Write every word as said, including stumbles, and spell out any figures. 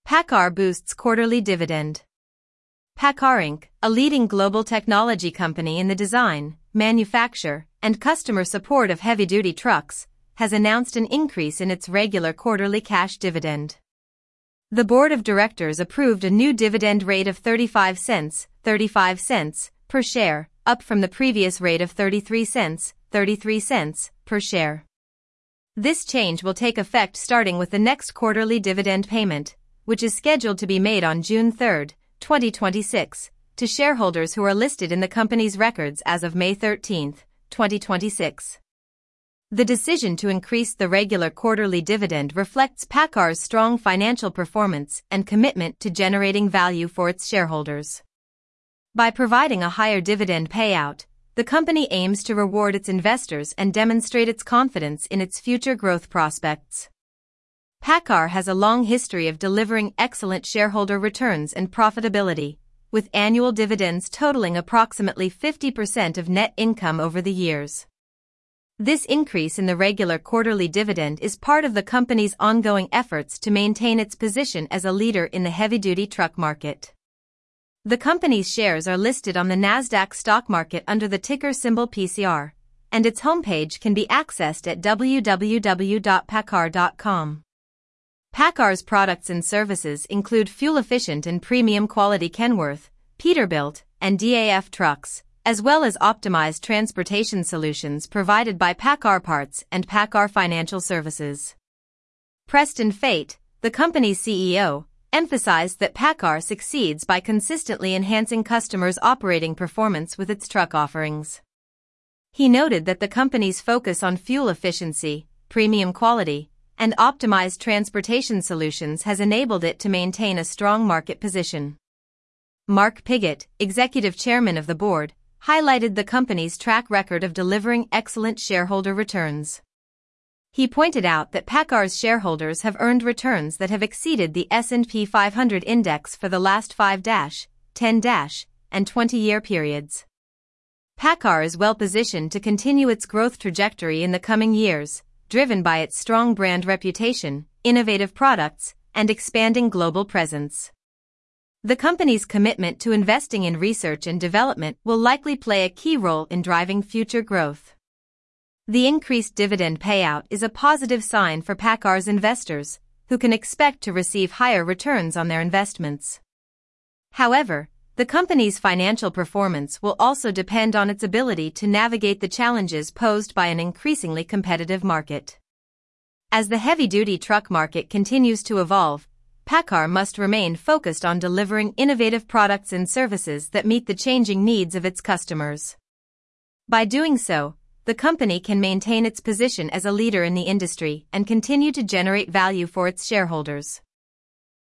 PACCAR boosts quarterly dividend. PACCAR Incorporated, a leading global technology company in the design, manufacture, and customer support of heavy-duty trucks, has announced an increase in its regular quarterly cash dividend. The board of directors approved a new dividend rate of thirty-five cents, thirty-five cents per share, up from the previous rate of thirty-three cents, thirty-three cents per share. This change will take effect starting with the next quarterly dividend payment, which is scheduled to be made on June third, twenty twenty-six, to shareholders who are listed in the company's records as of May thirteenth, twenty twenty-six. The decision to increase the regular quarterly dividend reflects PACCAR's strong financial performance and commitment to generating value for its shareholders. By providing a higher dividend payout, the company aims to reward its investors and demonstrate its confidence in its future growth prospects. PACCAR has a long history of delivering excellent shareholder returns and profitability, with annual dividends totaling approximately fifty percent of net income over the years. This increase in the regular quarterly dividend is part of the company's ongoing efforts to maintain its position as a leader in the heavy-duty truck market. The company's shares are listed on the Nasdaq stock market under the ticker symbol P C R, and its homepage can be accessed at w w w dot paccar dot com. PACCAR's products and services include fuel-efficient and premium quality Kenworth, Peterbilt, and D A F trucks, as well as optimized transportation solutions provided by PACCAR Parts and PACCAR Financial Services. Preston Fate, the company's C E O, emphasized that PACCAR succeeds by consistently enhancing customers' operating performance with its truck offerings. He noted that the company's focus on fuel efficiency, premium quality, and optimized transportation solutions has enabled it to maintain a strong market position. Mark Pigott, executive chairman of the board, highlighted the company's track record of delivering excellent shareholder returns. He pointed out that PACCAR's shareholders have earned returns that have exceeded the S and P five hundred index for the last five, ten, and twenty-year periods. PACCAR is well positioned to continue its growth trajectory in the coming years, driven by its strong brand reputation, innovative products, and expanding global presence. The company's commitment to investing in research and development will likely play a key role in driving future growth. The increased dividend payout is a positive sign for PACCAR's investors, who can expect to receive higher returns on their investments. However, the company's financial performance will also depend on its ability to navigate the challenges posed by an increasingly competitive market. As the heavy-duty truck market continues to evolve, PACCAR must remain focused on delivering innovative products and services that meet the changing needs of its customers. By doing so, the company can maintain its position as a leader in the industry and continue to generate value for its shareholders.